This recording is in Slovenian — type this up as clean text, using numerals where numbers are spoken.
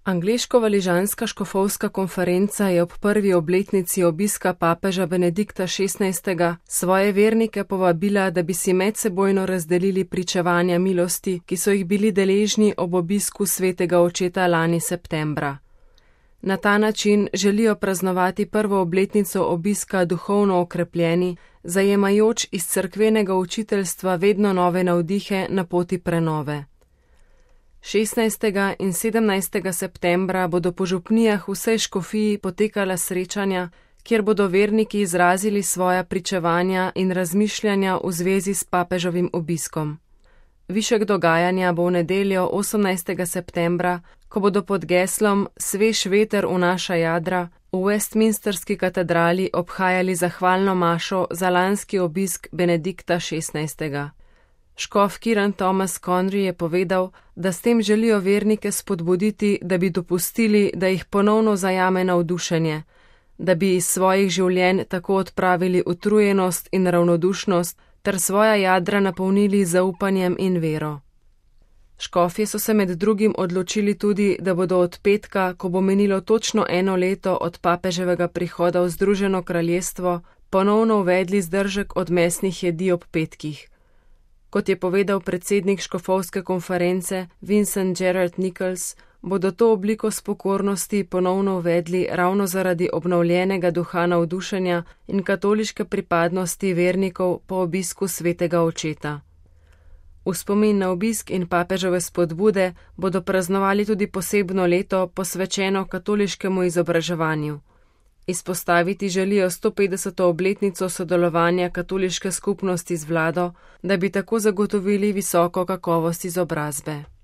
Angleško-valižanska škofovska konferenca je ob prvi obletnici obiska papeža Benedikta XVI. Svoje vernike povabila, da bi si medsebojno razdelili pričevanja milosti, ki so jih bili deležni ob obisku svetega očeta lani septembra. Na ta način želijo praznovati prvo obletnico obiska duhovno okrepljeni, zajemajoč iz cerkvenega učiteljstva vedno nove navdihe na poti prenove. 16. in 17. septembra bodo po župnijah v vsej škofiji potekala srečanja, kjer bodo verniki izrazili svoja pričevanja in razmišljanja v zvezi s papežovim obiskom. Višek dogajanja bo v nedeljo 18. septembra, ko bodo pod geslom Svež veter vnaša jadra v Westminsterski katedrali obhajali zahvalno mašo za lanski obisk Benedikta XVI. Škof Kieran Thomas Conry je povedal, da s tem želijo vernike spodbuditi, da bi dopustili, da jih ponovno zajame navdušenje, da bi iz svojih življenj tako odpravili utrujenost in ravnodušnost ter svoja jadra napolnili z zaupanjem in vero. Škofje so se med drugim odločili tudi, da bodo od petka, ko bo menilo točno 1 leto od papeževega prihoda v Združeno kraljestvo, ponovno uvedli zdržek od mesnih jedi ob petkih. Kot je povedal predsednik škofovske konference Vincent Gerald Nichols, bodo to obliko spokornosti ponovno uvedli ravno zaradi obnovljenega duha navdušenja in katoliške pripadnosti vernikov po obisku svetega očeta. V spomin na obisk in papežove spodbude bodo praznovali tudi posebno leto posvečeno katoliškemu izobraževanju. Izpostaviti želijo 150. obletnico sodelovanja katoliške skupnosti z vlado, da bi tako zagotovili visoko kakovost izobrazbe.